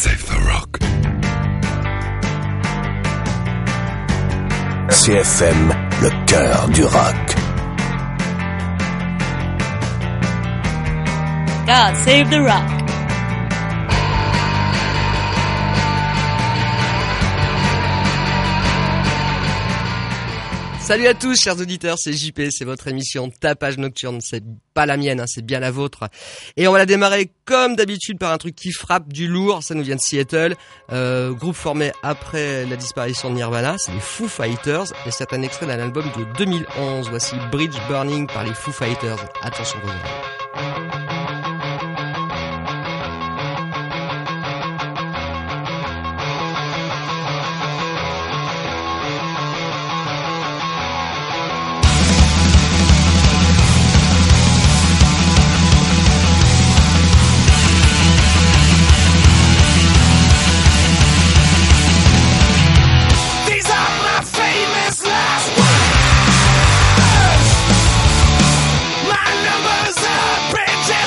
Save the rock. CFM, le cœur du rock. God save the rock. Salut à tous, chers auditeurs, c'est JP, c'est votre émission Tapage Nocturne, c'est pas la mienne, c'est bien la vôtre. Et on va la démarrer comme d'habitude par un truc qui frappe, du lourd, ça nous vient de Seattle, groupe formé après la disparition de Nirvana, c'est les Foo Fighters, et c'est un extrait d'un album de 2011, voici Bridge Burning par les Foo Fighters, attention vos oreilles. My numbers are bridges.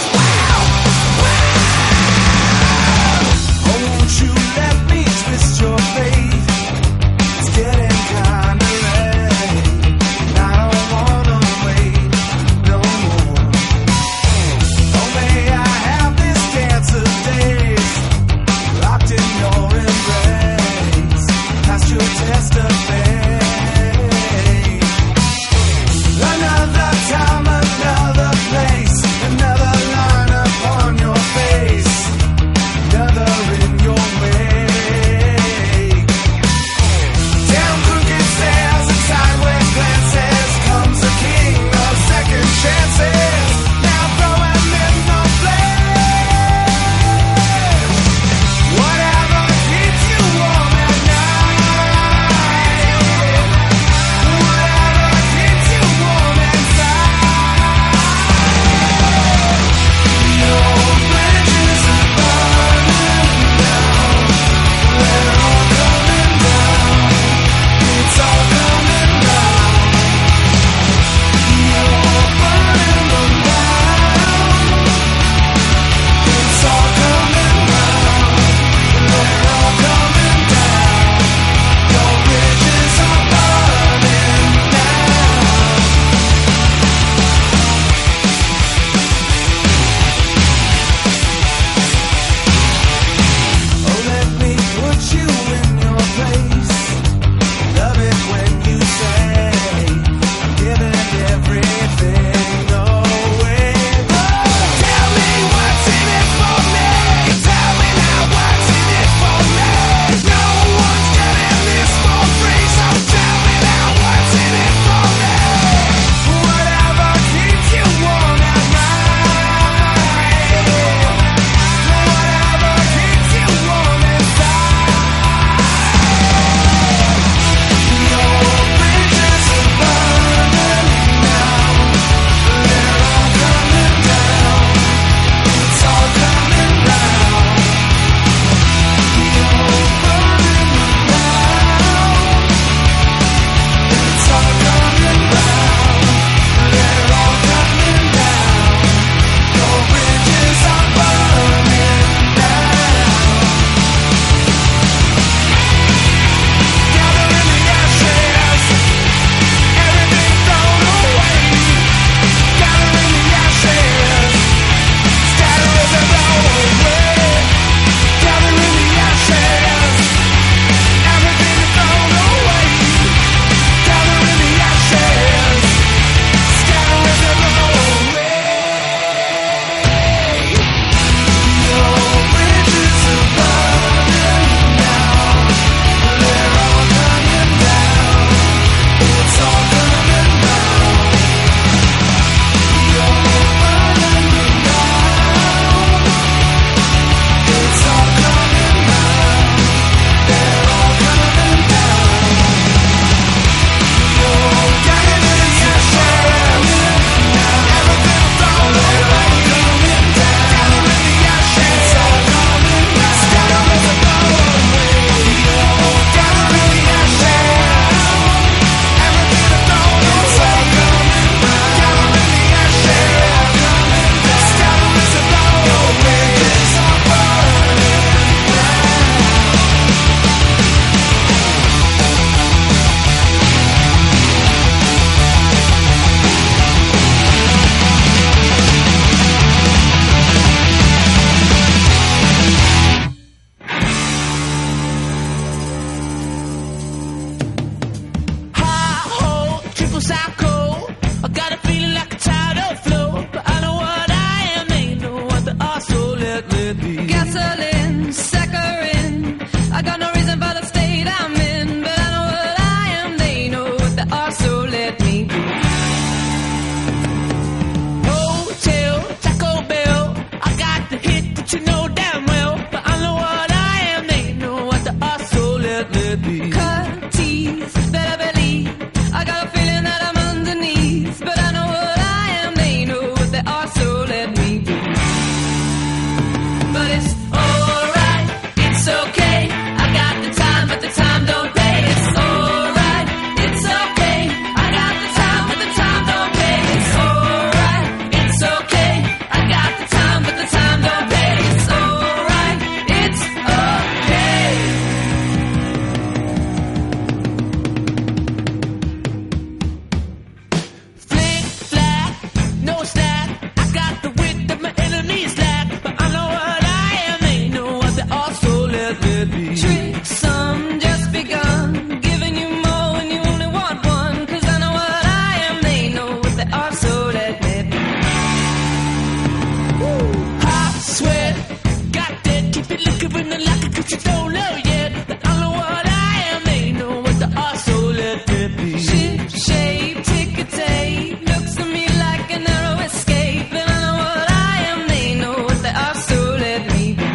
But you don't know yet that I know what I am. They know what they are, so let me be. Ship, shape, ticker tape, looks to me like a narrow escape. And I know what I am. They know what they are, so let me be.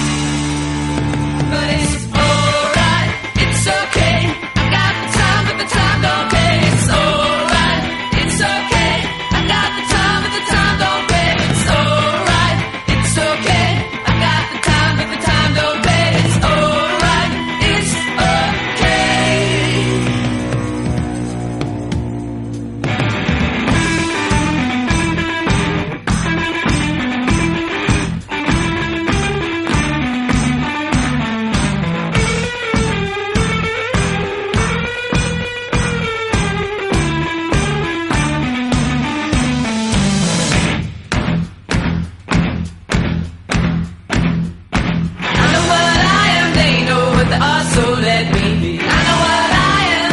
But it's alright, it's okay. I got the time, but the time don't pay. It's alright, it's okay. I got the time, but the time don't pay. It's alright, it's okay. I got the time, but the time don't pay. It's alright, it's okay. I know what I am, they know what they are, so let me be. I know what I am.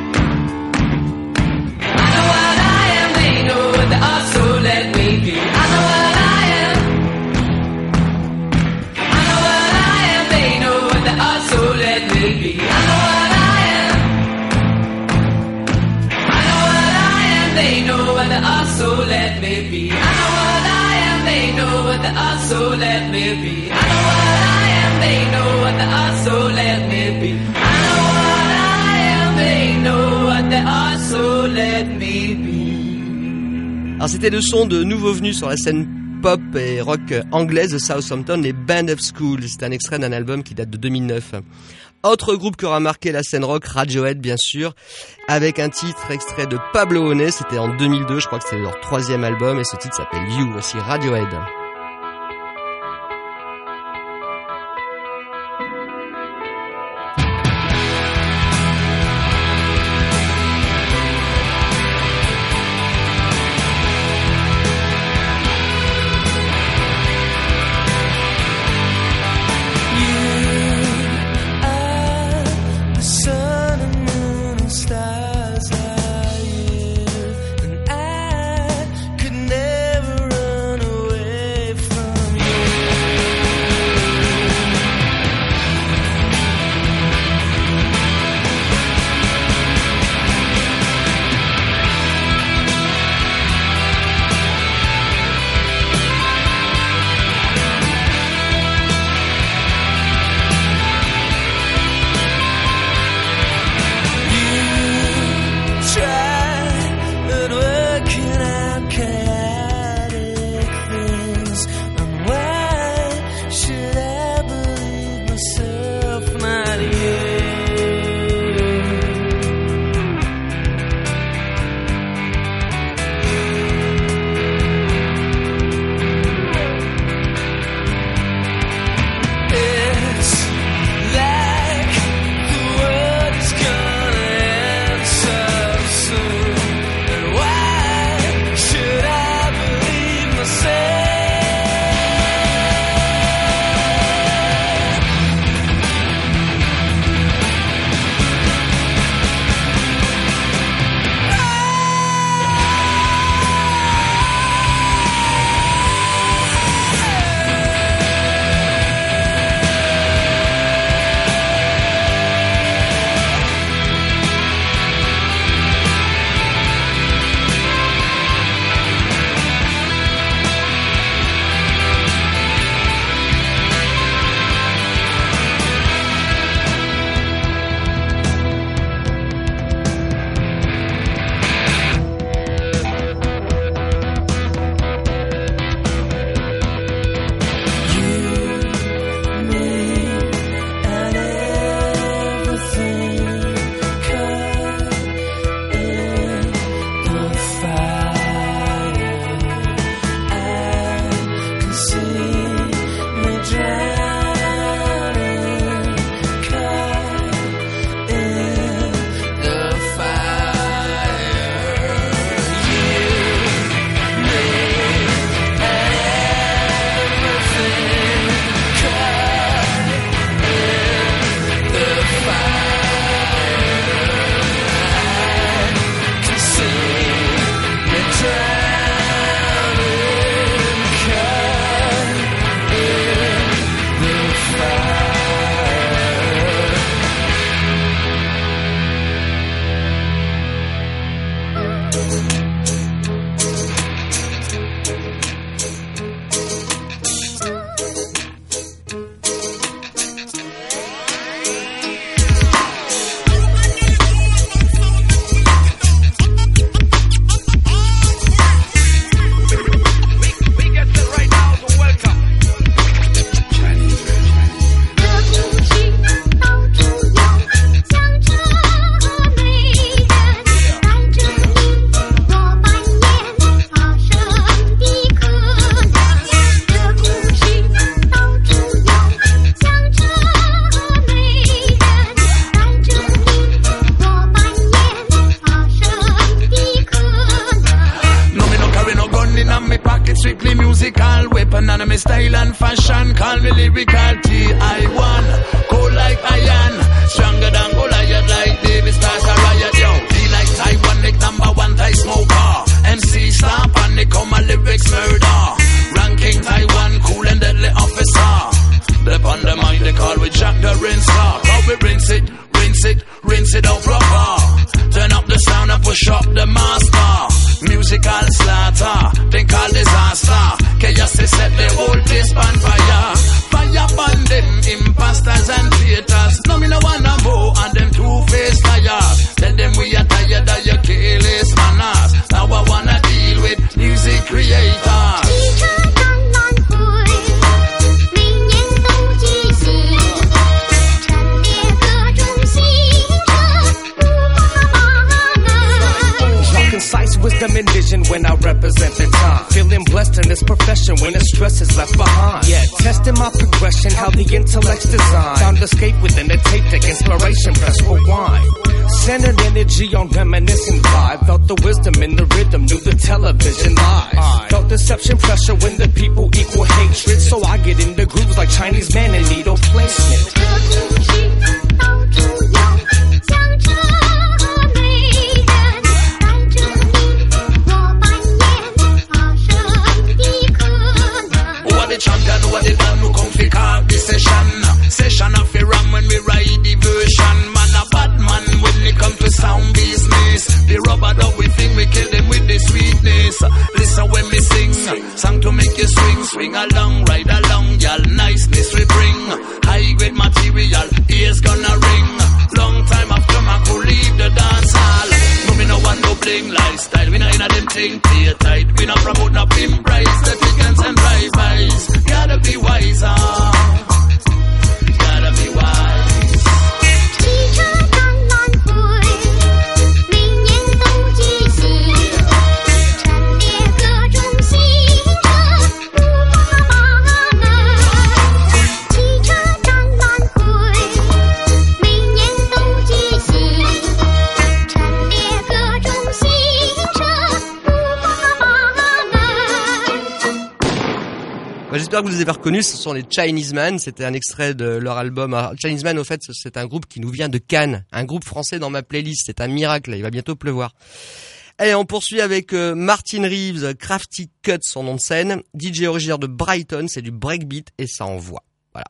I know what I am, they know what they are, so let me be. I know what I am. I know what I am, they know what they are, so let me be. I know what I am. I know what I am, they know what they are, so let me be. I know what I am, they know what they are, so let me be. I know what I am, they know what they are, so let me be. I know what I am, they know what they are, so let me be. Alors c'était le son de nouveaux venus sur la scène pop et rock anglaise de Southampton, les Band of School. C'est un extrait d'un album qui date de 2009. Autre groupe qui aura marqué la scène rock, Radiohead bien sûr, avec un titre extrait de Pablo Honey, c'était en 2002, je crois que c'était leur 3e album et ce titre s'appelle You. Voici Radiohead. Sun and moon and stars are you, and I could never run away. musical weapon and my style and fashion. Call me lyrical T.I.1. Cold like iron, stronger than Goliath like David starts a riot, yo. Be like Taiwan, like number one Thai smoker. MC star panic, come my lyrics murder. Ranking Taiwan, cool and deadly officer. They on the mic, they call we Jack the Rinser. How we rinse it out proper. Turn up the sound and push up the master. Musical slaughter, think all disaster. Chaos is set the whole place on fire. Fire upon them imposters and traitors. No me no wanna more and them two-faced liars. Tell them we are tired of your careless manners. Now I wanna deal with music creators. Concise wisdom and vision when I represent the time. Feeling blessed in this profession when the stress is left behind. Yeah, testing my progression, how the intellect's designed. Found escape within the tape deck, inspiration, press rewind. Centered energy on reminiscing vibe. Felt the wisdom in the rhythm, knew the television lies. Felt deception pressure when the people equal hatred. So I get in the grooves like Chinese man in needle placement. Champion, what they done, no come fi call this session of the ram when we ride the version. Man a bad man when it come to sound business. The rubber dub we think we kill them with the sweetness. Listen when me sing, song to make you swing along, ride along, y'all niceness we bring. High grade material, ears gonna ring. Long time after my crew leave the dance hall. No me no want no bling lifestyle, we no inna them thing play tight. We no promote no pimp price, the pickings and drive-bys. Gotta be wiser. Gotta be wise. J'espère que vous les avez reconnus, ce sont les Chinese Man, c'était un extrait de leur album. Chinese Man, au fait, c'est un groupe qui nous vient de Cannes, un groupe français dans ma playlist, c'est un miracle, il va bientôt pleuvoir. Allez, on poursuit avec Martin Reeves, Crafty Cut, son nom de scène, DJ originaire de Brighton, c'est du breakbeat et ça envoie. Voilà.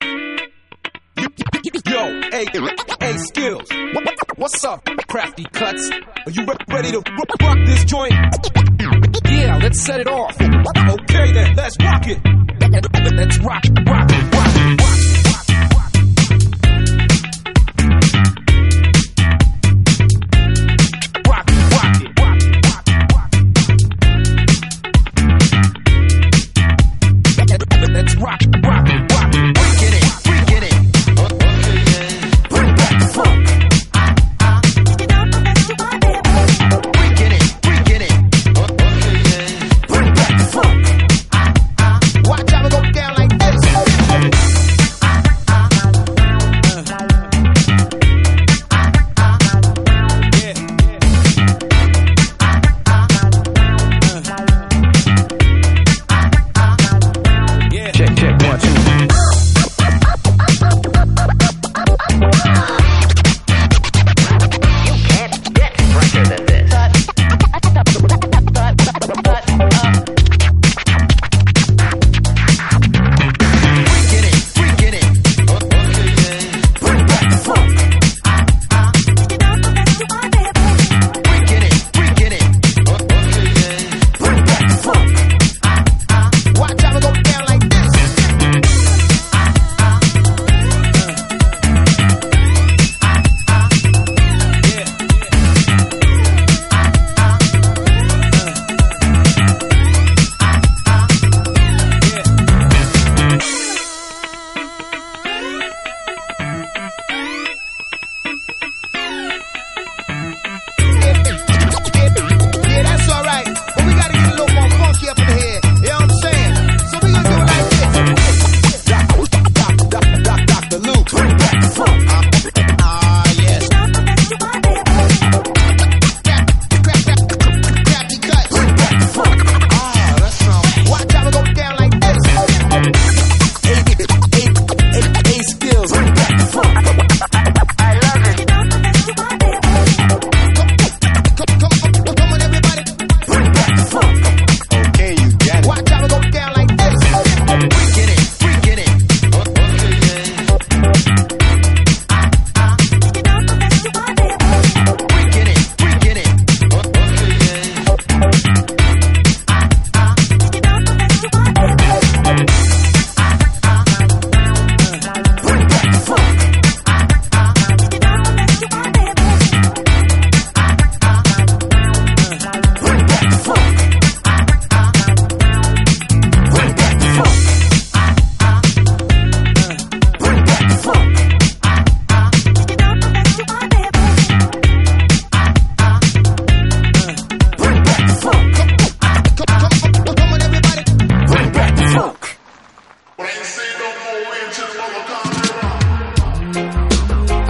Yo, hey, Skills, what's up, Crafty Cuts? Are you ready to rock this joint? Yeah, let's set it off. Okay then, let's rock it. Let's rock. Let's rock. Freaking it. Bring back the funk. Freaking it. Bring back the funk. Watch how it go down like this.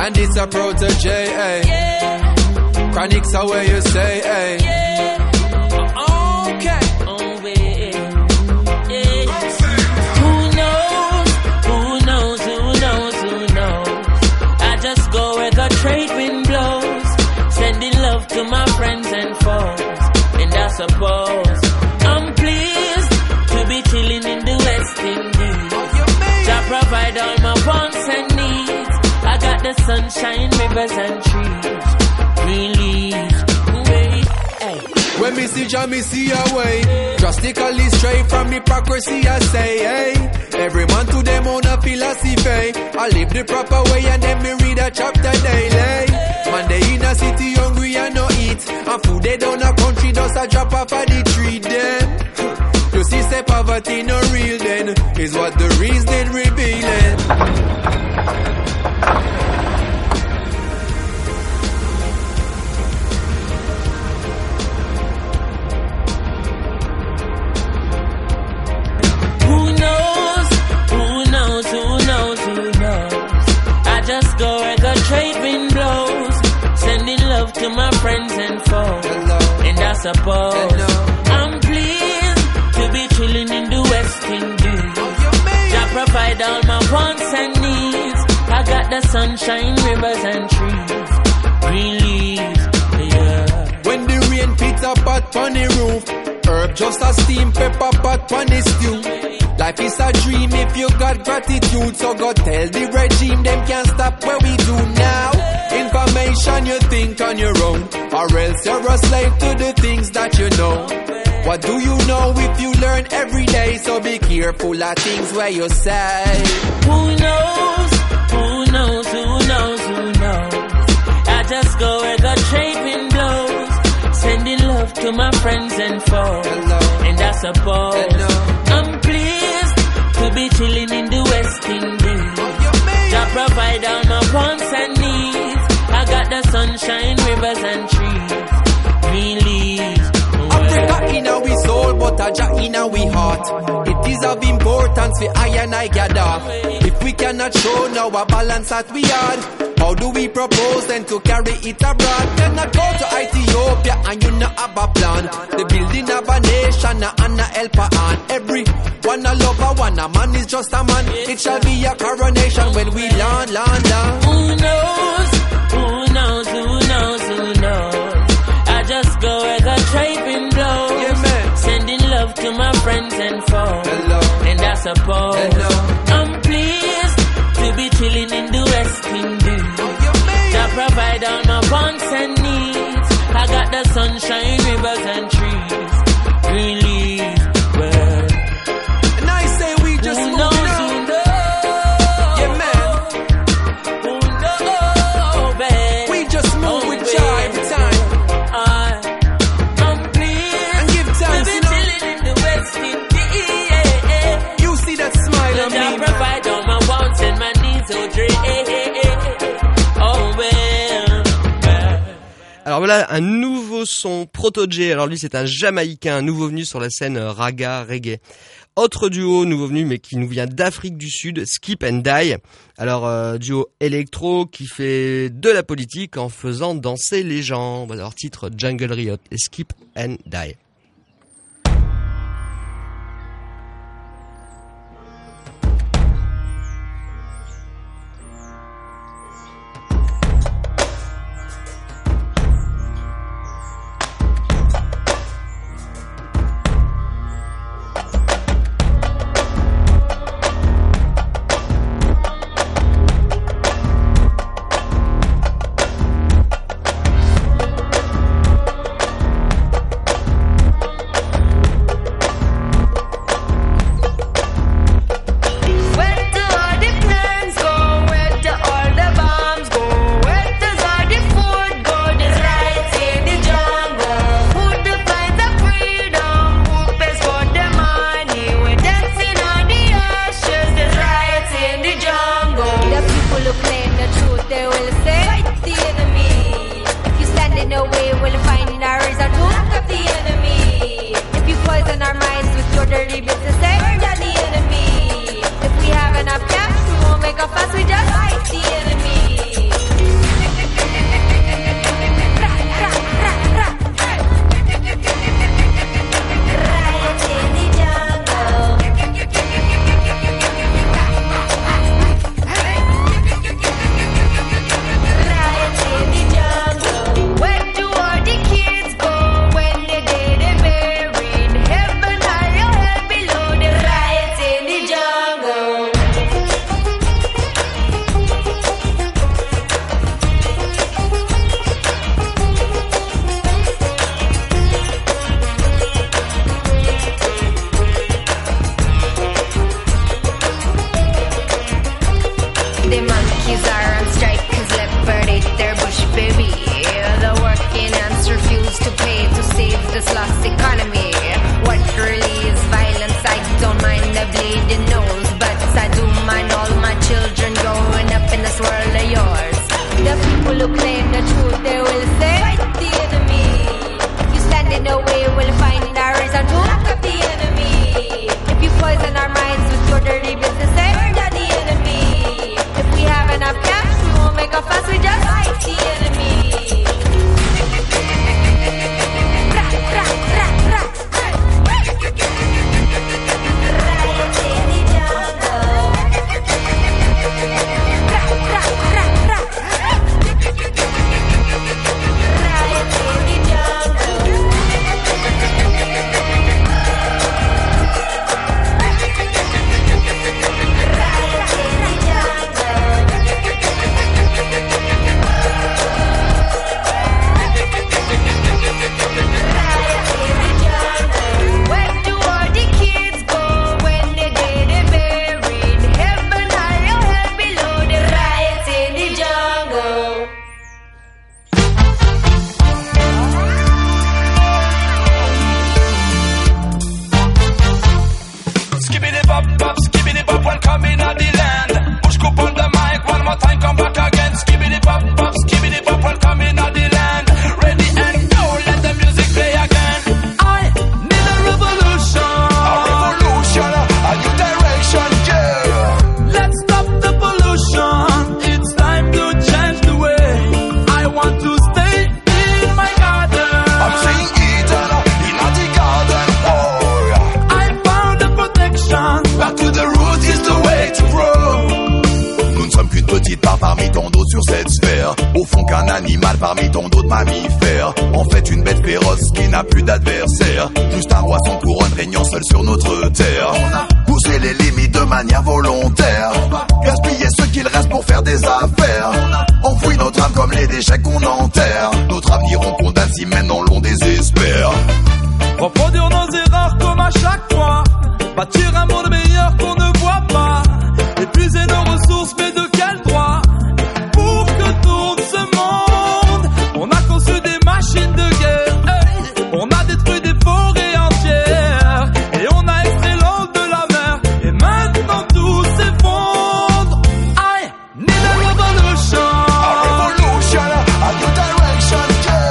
And it's a protege, eh? Yeah. Chronics are where you say, eh? Yeah. Okay. Oh, yeah. Yeah. Who knows? Who knows? Who knows? Who knows? I just go where the trade wind blows, sending love to my friends and foes. And I suppose I'm pleased to be chilling in the West Indies. Jah provide all my wants and needs. I got the sunshine, rivers and trees. Release, wait, hey. When me see Jah, me see a way. Drastically straight from hypocrisy, I say, hey. Every man to them own a philosophy. I live the proper way and then me read a chapter daily. Man, they in a city hungry and no eat. And food they down a country just a drop off of the tree then. You see, say poverty no real then, is what the reason revealing. Who knows? Who knows? Who knows? Who knows? I just go where the trade wind blows, sending love to my friends and foes. Hello. And I suppose Hello. I'm pleased to be chilling in the West Indies. Jah provide all my wants and needs. I got the sunshine, rivers and trees. Green leaves, yeah. When the rain pits a pot on the roof, herb just a steam pepper pot on the stew. Life is a dream if you got gratitude. So go tell the regime them can't stop what we do now. Information you think on your own, or else you're a slave to the things that you know. What do you know if you learn every day? So be careful of things where you say. Who knows? Who knows? Who knows? Who knows? I just go where the trade wind blows, sending love to my friends and foes. Hello. And I suppose Hello. I'm pleased to be chilling in the West Indies. Jah provide all my wants and needs. I got the sunshine, rivers and trees. Green leaves. Africa in our soul, but a Jah in our heart. It is of importance for I and I gather. If we cannot show now a balance that we had, how do we propose then to carry it abroad? Then I go to Ethiopia and you not have a plan. The building of a nation and a helper on. Every one a lover, one a man is just a man. It shall be a coronation when we land. Who knows? Who knows? Who knows? Who knows? I just go where the trade wind blows, Yeah, man. sending love to my friends and foes. Hello. And I suppose Hello. I'm pleased to be chilling in the West Indies. Jah provide all my wants and needs. I got the sunshine, rivers and trees. Green leaves, well. And I say we just Who moving knows? on. Who knows? Yeah, man. Who knows, babe? We just move with Jah every time. I'm pleased And give to thanks, be you know. chilling in the West Indies. You see that smile on Jah me, man. provide all my wants and my needs, oh dream. Oh well, well. Alors voilà un nouveau son, Protégé. Alors lui c'est un Jamaïcain, un nouveau venu sur la scène raga reggae. Autre duo nouveau venu mais qui nous vient d'Afrique du Sud, Skip and Die. Alors duo électro qui fait de la politique en faisant danser les gens. Alors titre Jungle Riot et Skip and Die. world of yours. The people who claim the truth, they will say, fight the enemy. You stand in the way, we'll find a reason to lock up the enemy. If you poison our minds with your dirty business, say, murder the enemy. If we have enough cash, we won't make a fuss, we just fight the enemy. Parmi tant d'autres mammifères, en fait une bête féroce qui n'a plus d'adversaire. Juste un roi sans couronne régnant seul sur notre terre. On a poussé les limites de manière volontaire, gaspillé ce qu'il reste pour faire des affaires. Enfoui notre âme comme les déchets qu'on enterre. Notre avenir on condamne si maintenant l'on désespère. Reproduire nos erreurs comme à chaque fois, bâtir un monde meilleur qu'on ne voit pas. Épuiser nos ressources mais de quel droit? Pour que tourne ce monde, on a conçu des machines de guerre, hey. On a détruit des forêts entières et on a extrait l'eau de la mer. Et maintenant tout s'effondre. I need a revolution. A revolution, a new direction,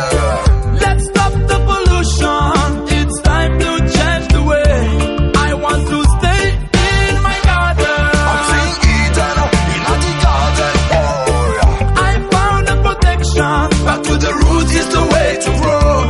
yeah. Let's stop the pollution. It's time to change the way. I want to stay in my garden. I'm seeing Eden in the garden. Oh. I found a protection. Back to the roots is the way to grow.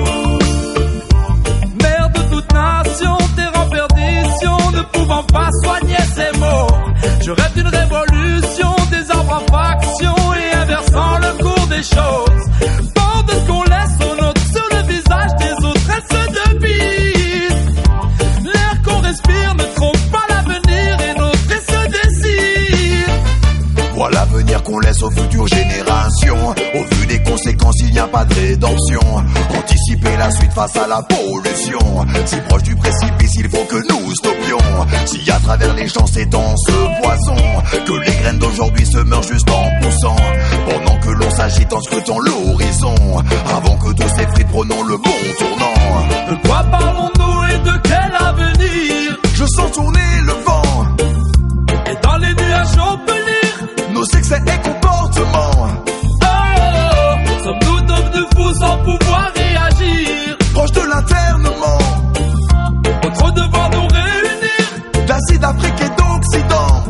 Mère de toute nation, terre en perdition, ne pouvant pas soigner ses maux. Je rêve d'une révolution, des arbres en faction et inversant le cours des choses. Fort de ce qu'on laisse aux nôtres sur le visage des autres, elle se débite. L'air qu'on respire ne trompe pas l'avenir et notre et se décide. Voilà l'avenir qu'on laisse aux futures générations. Au vu des conséquences, il n'y a pas de rédemption. Anticiper la suite face à la pollution. Si proche du précipice, il faut que nous stoppions. Si à travers les champs s'étend ce poison, que les graines d'aujourd'hui se meurent juste en poussant. Pendant que l'on s'agite en scrutant l'horizon. Avant que tout s'effrite, prenons le bon tournant. De quoi parlons-nous et de quel avenir? Je sens tourner le vent. Et dans les nuages on peut lire nos excès et comportements. Oh, sommes-nous devenus fous sans pouvoir réagir? Proche de l'internement. Notre devoir nous réunir. D'Asie, d'Afrique et d'Occident.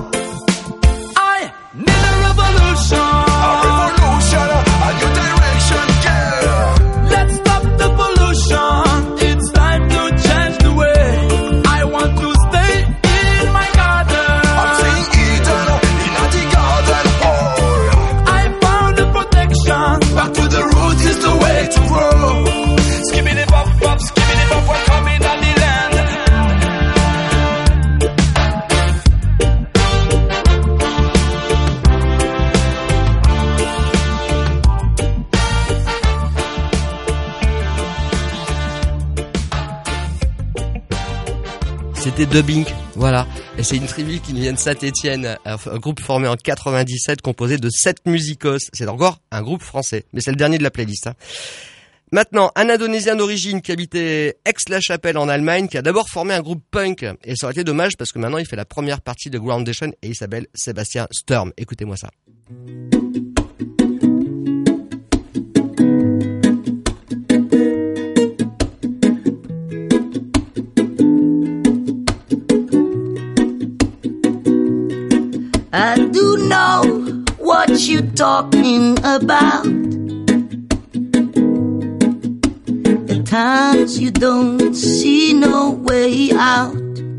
I need a revolution. A revolution, a new direction, yeah. Let's stop the pollution. It's time to change the way. I want to stay in my garden. I'm seeing Eden in the garden. Oh. I found a protection. Back to the roots is the way to grow. Skibbity bop bop, skibbity bop, welcome in the land. C'était Dubbing, voilà. Et c'est une tribu qui nous vient de Saint-Étienne, un groupe formé en 97, composé de 7 musicos. C'est encore un groupe français, mais c'est le dernier de la playlist. Hein. Maintenant, un Indonésien d'origine qui habitait Aix-la-Chapelle en Allemagne, qui a d'abord formé un groupe punk. Et ça aurait été dommage parce que maintenant il fait la première partie de Groundation et il s'appelle Sébastien Sturm. Écoutez-moi ça. I do know what you're talking about. At times you don't see no way out.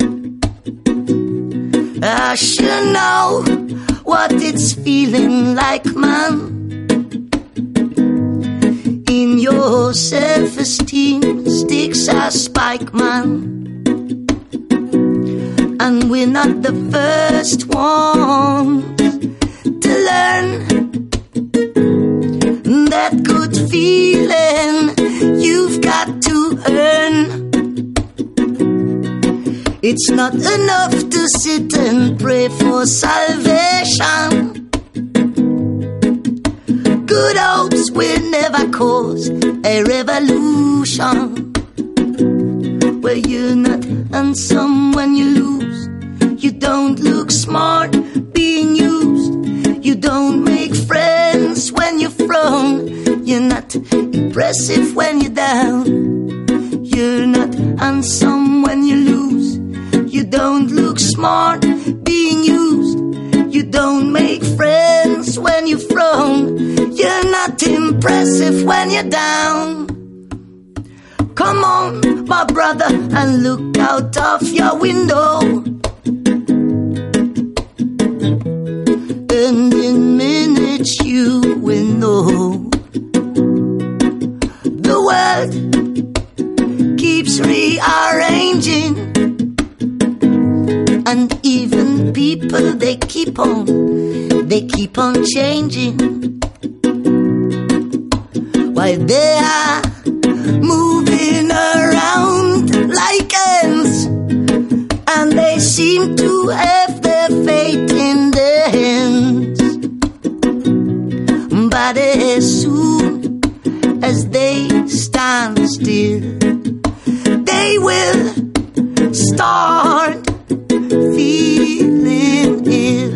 I should know what it's feeling like, man. In your self-esteem sticks a spike, man. And we're not the first ones to learn that good feeling you've got to earn. It's not enough to sit and pray for salvation. Good hopes will never cause a revolution. Where you're not handsome when you lose. You don't look smart being used. You don't make friends when you're frown. You're not impressive when you're down. You're not handsome when you lose. You don't look smart being used. You don't make friends when you're frown. You're not impressive when you're down. Come on, my brother, and look out of your window. And in minutes you will know. The world keeps rearranging. And even people, they keep on changing. While they are moving around like ants, and they seem to have their fate in their hands. But as soon as they stand still, they will start feeling ill.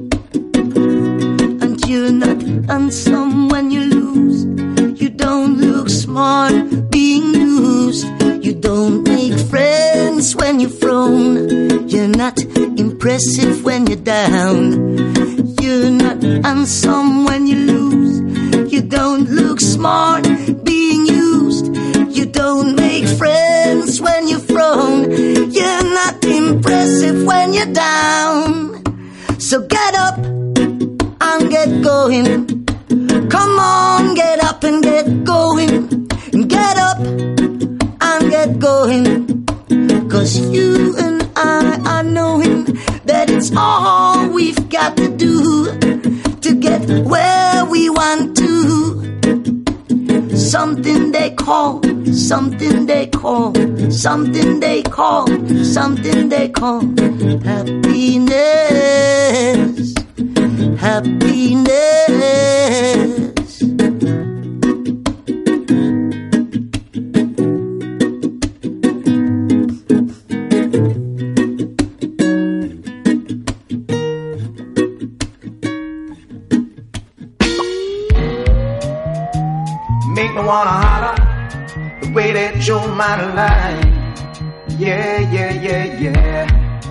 And you're not handsome when you lose. You don't look smart being used. You don't make friends when you're frown. You're not impressive when you're down. You're not handsome when you lose. You don't look smart being used. You don't make friends when you're frown. You're not impressive when you're down. So get up and get going. Come on, get up and get going. Get up and get going. 'Cause you and I are knowing that it's all we've got to do to get where we want to. Something they call, something they call, something they call, something they call happiness, happiness. Make me wanna holler the way that you're my line. Yeah, yeah, yeah, yeah.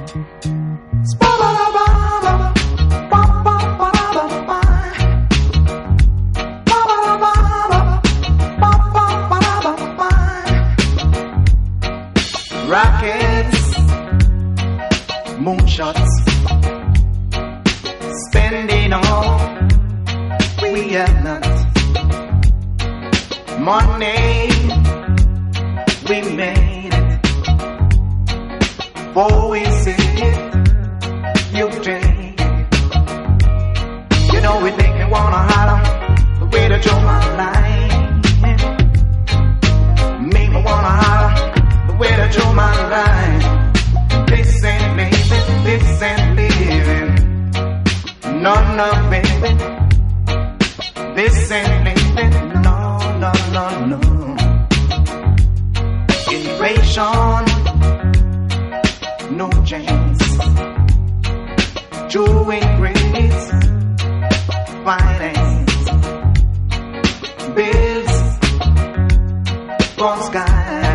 Rockets, moonshots, spending all we have not. Money, we made it. Before we see it, you take it. You know we make me wanna holler the way that you're my line. Make me wanna holler the way that you're my line. This ain't living, this ain't living. No, no, baby. This ain't living, no. No, no, no. Innovation, no change. True increase, finance, bills from sky.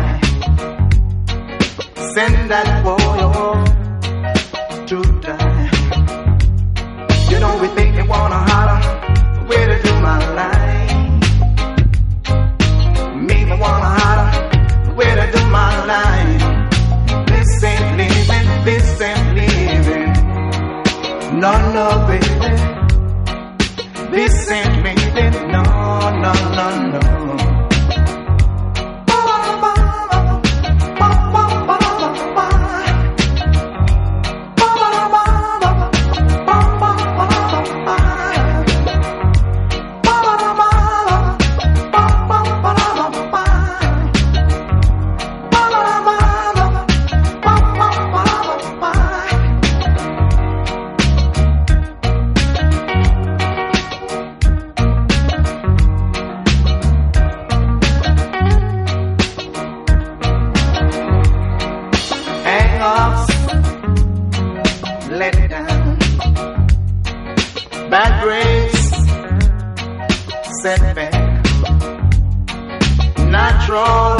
Send that boy off to die. let down. Bad grace, setback, natural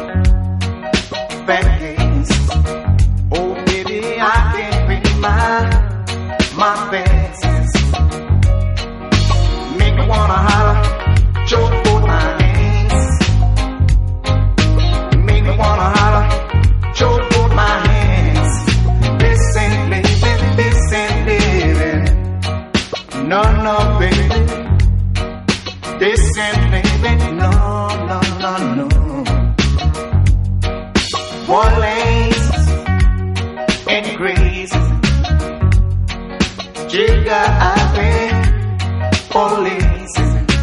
bad case. Oh baby, I can't pay my faces. Make me wanna holler, choke both my hands. Make me wanna holler, choke both my hands. This ain't living. No, no, baby. This ain't living. No. One lanes and crazy. Jigga, I pay police.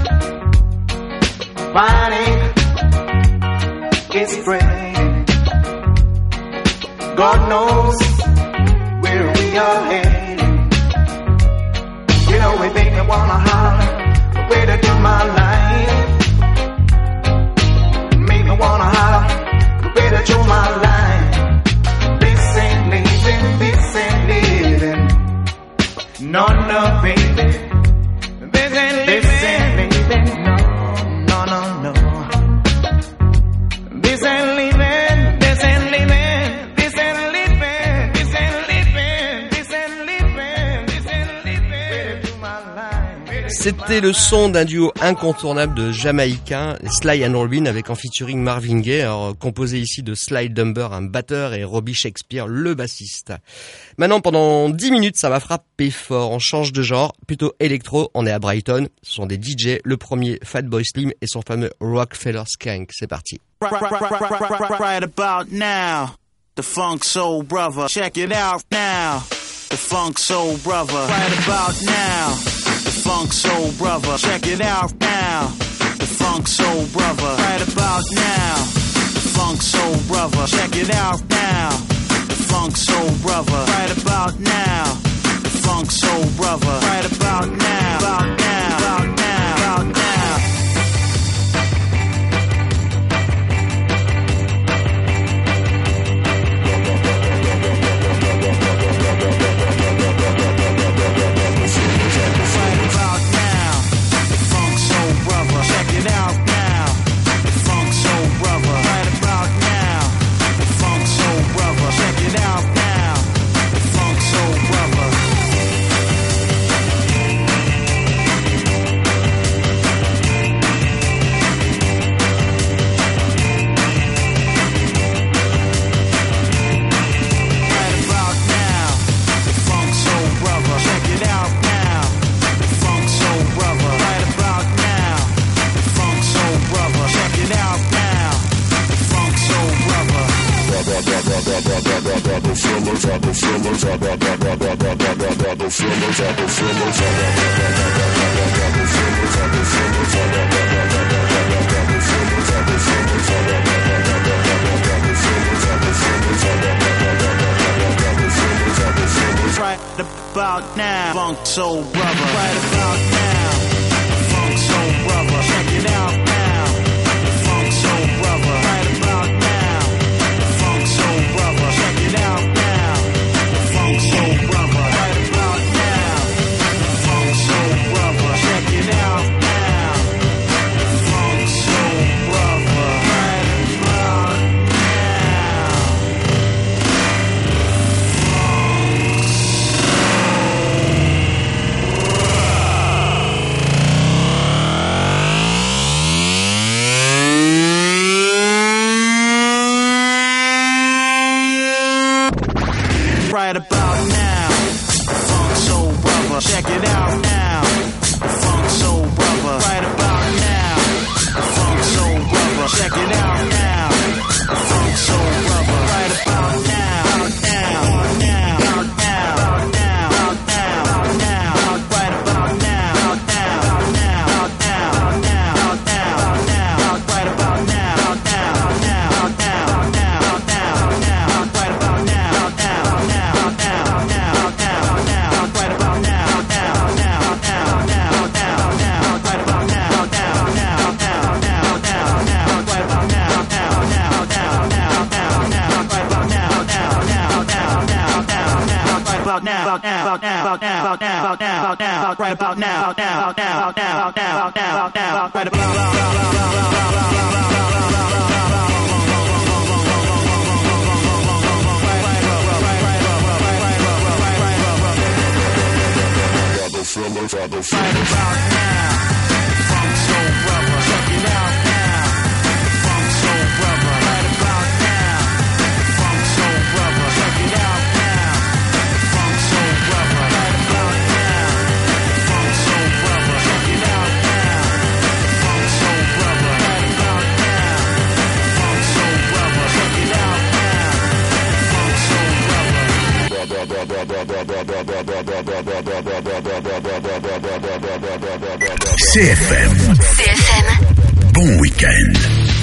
Panic is spreading. God knows where we are heading. You know, it make me wanna holler the way to do my life. Make me wanna holler the way to do my life. This ain't living. No, baby. This ain't living. No. This ain't living. C'était le son d'un duo incontournable de Jamaïcains, Sly and Robin, avec en featuring Marvin Gaye, alors, composé ici de Sly Dunbar, un batteur, et Robbie Shakespeare, le bassiste. Maintenant, pendant 10 minutes, ça va frapper fort. On change de genre, plutôt électro. On est à Brighton. Ce sont des DJ. Le premier, Fatboy Slim et son fameux Rockefeller Skank. C'est parti. Right about now, the Funk Soul Brother. Check it out now, the Funk Soul Brother. Right about now, the Funk Soul Brother. Check it out now, the Funk Soul Brother. Right about now, the Funk Soul Brother. Check it out now, the Funk Soul Brother. Right about now, the Funk Soul Brother. Right about now, about now, about now, about now. Right about now, Funk Soul Brother. Right about now, Funk Soul Brother. Check it out now, Funk Soul Brother. Right about now, Funk Soul Brother. Check it out now, Funk Soul Brother. Right about now, Funk Soul Brother. Check it out now, Funk Soul Brother. Right about right about now, Funk Soul Brother. Check it out now, Funk Soul Brother. Right about now, Funk Soul Brother. Check it out now, Funk Soul Brother. Right about now, now, now, now, now, now, now, right about now, now, now, now, now, now, now, right about now, now, now, now, now, now, now, right about now, now, now, now, now, now, now, right about now, now, now, now, now, now, now, right about now, now, now, now, now, now, now, right about now, now, now, now, now, now, right about now, now, now, now, now, now, CFM. Bon week-end.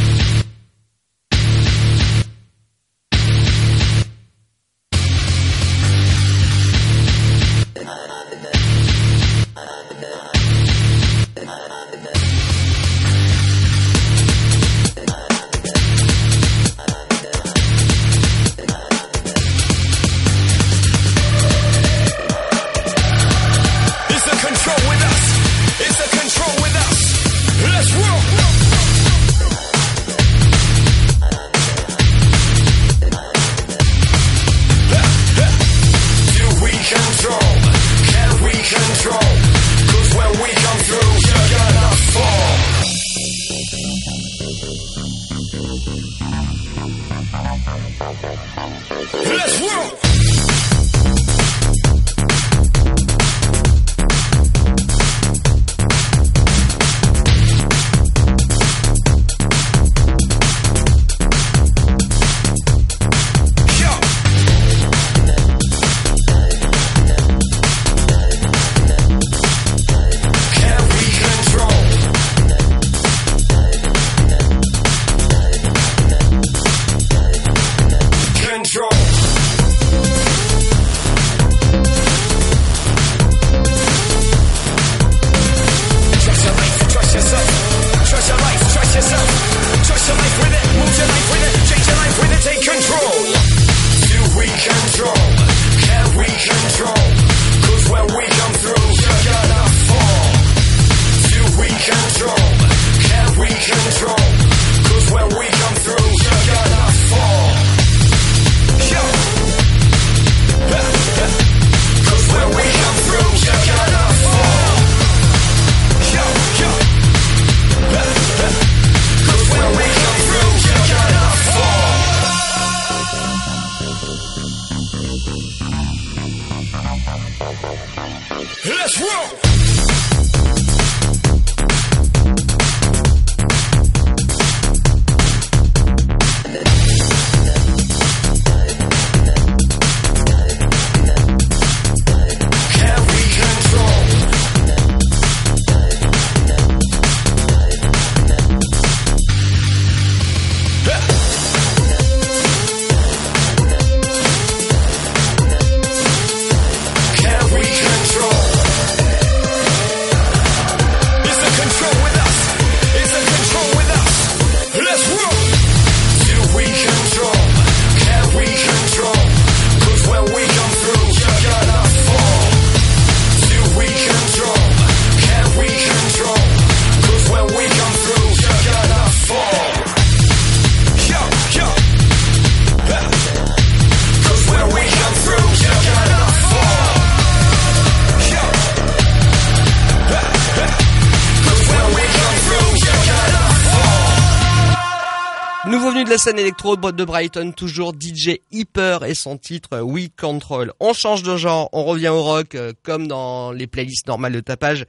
Nouveau venu de la scène électro de Brighton, toujours DJ Hyper et son titre We Control. On change de genre, on revient au rock comme dans les playlists normales de tapage.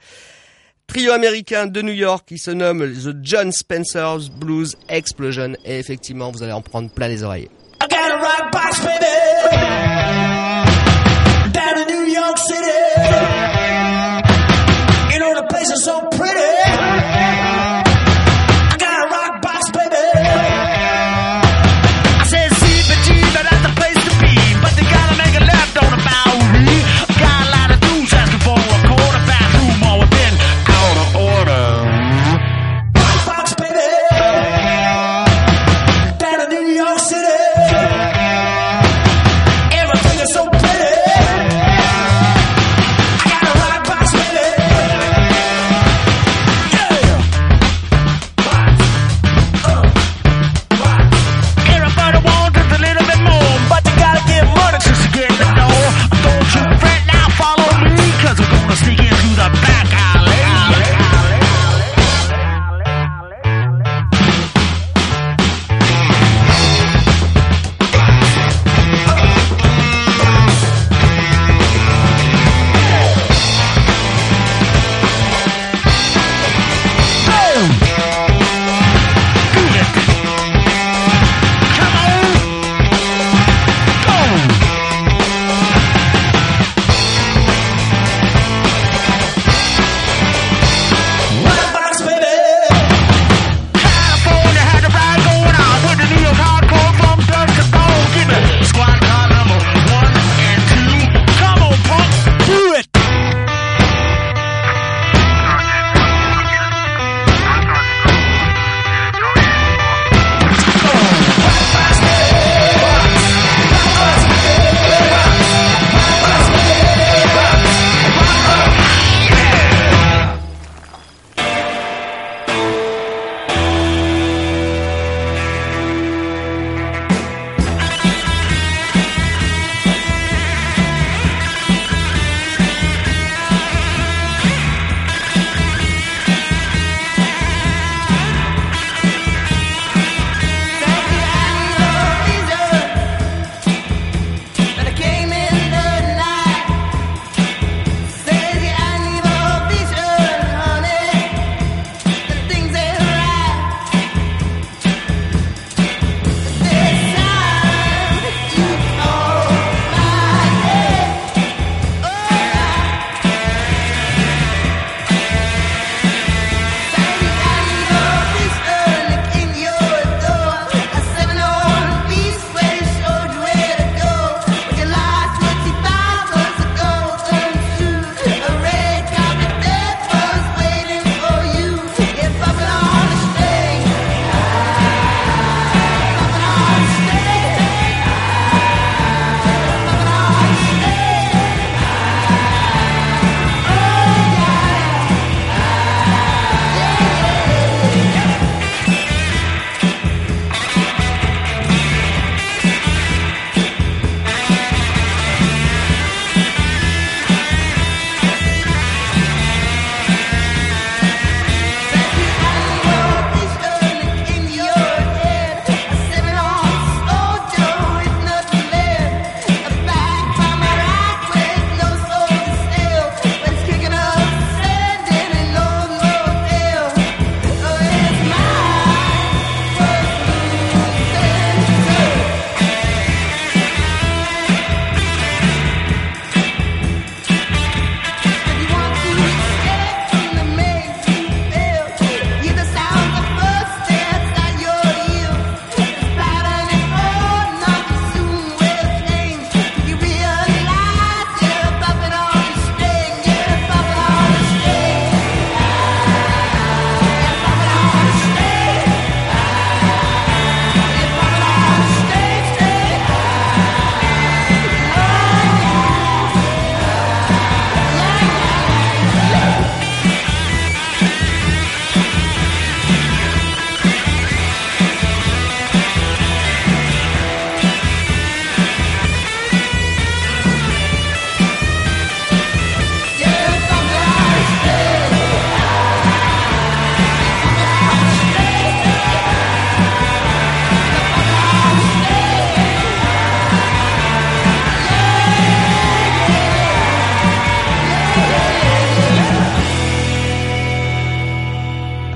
Trio américain de New York qui se nomme The John Spencer's Blues Explosion et effectivement vous allez en prendre plein les oreilles. I got a rock box, baby, down in New York City. You know the place is so pretty. I got a rock box, baby. I said CBG, but that's the place to be. But they gotta make a left on the Bowery. Got a lot of dudes asking for a quarter bathroom, all within out of order. Rock box, baby, down in New York City.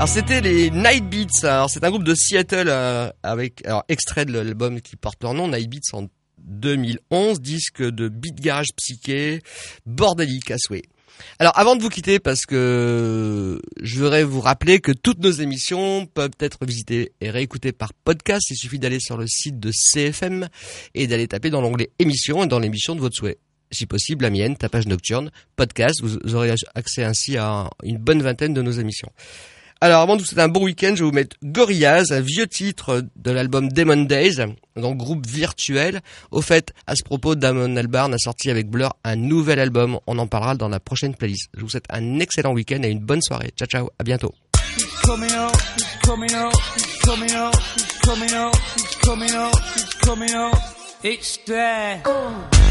Alors c'était les Night Beats. Alors c'est un groupe de Seattle avec extrait de l'album qui porte leur nom, Night Beats en 2011, disque de beat garage psyché, bordélique à souhait. Alors avant de vous quitter, parce que je voudrais vous rappeler que toutes nos émissions peuvent être visitées et réécoutées par podcast. Il suffit d'aller sur le site de CFM et d'aller taper dans l'onglet émissions et dans l'émission de votre souhait. Si possible, la mienne, Tapage Nocturne, podcast. Vous aurez accès ainsi à une bonne vingtaine de nos émissions. Alors avant de vous souhaiter un bon week-end, je vais vous mettre Gorillaz, un vieux titre de l'album Demon Days, donc groupe virtuel. Au fait, à ce propos, Damon Albarn a sorti avec Blur un nouvel album. On en parlera dans la prochaine playlist. Je vous souhaite un excellent week-end et une bonne soirée. Ciao ciao, à bientôt. It's there.